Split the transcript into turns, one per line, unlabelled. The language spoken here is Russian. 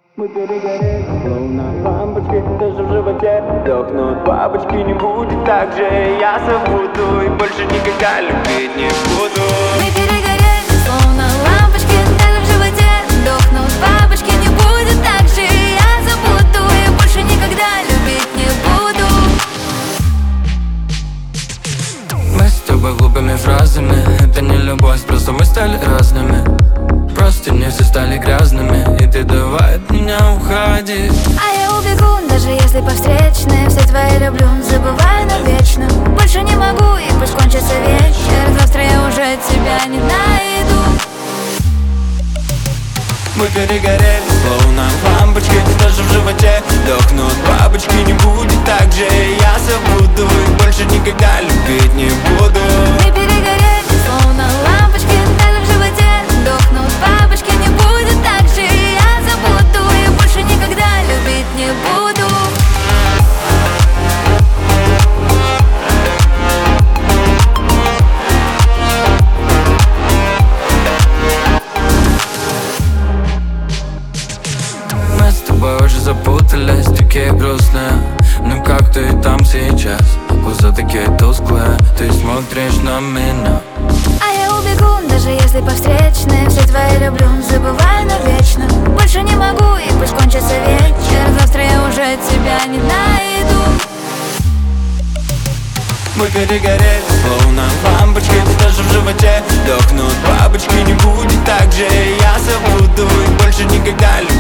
Мы перегорели, словно лампочки, даже в животе дохнут бабочки, не будет так же. Я забуду и больше никогда любить не буду.
Мы перегорели, словно лампочки, даже в животе дохнут бабочки, не будет так же. Я забуду и больше никогда любить не буду.
Мы с тобой глупыми фразами, это не любовь, просто мы стали разными. Просто не все стали грязными, и ты давай от меня уходи.
А я убегу, даже если по встречной. Все твои люблю, забываю навечно. Больше не могу, и пусть кончится вечер. Завтра я уже тебя не найду.
Мы перегорели, словно лампочки, даже в животе дохнут бабочки, не будет так же. Я забуду и больше никогда любить не буду.
Мы перегорели, словно лампочки, даже в животе дохнут бабочки, не будет так же. Я забуду и больше никогда любить не буду.
Мы с тобой уже запутались, такие грустные. Ну как ты там сейчас? Глаза такие тусклые, ты смотришь на меня.
А я убегу, даже если по встречной. Все твои люблю, забываю навечно. Больше не могу, и пусть кончится вечер. Завтра я уже тебя не найду.
Мы перегорели, словно лампочки, даже в животе дохнут бабочки, не будет так же. Я забуду и больше никогда любить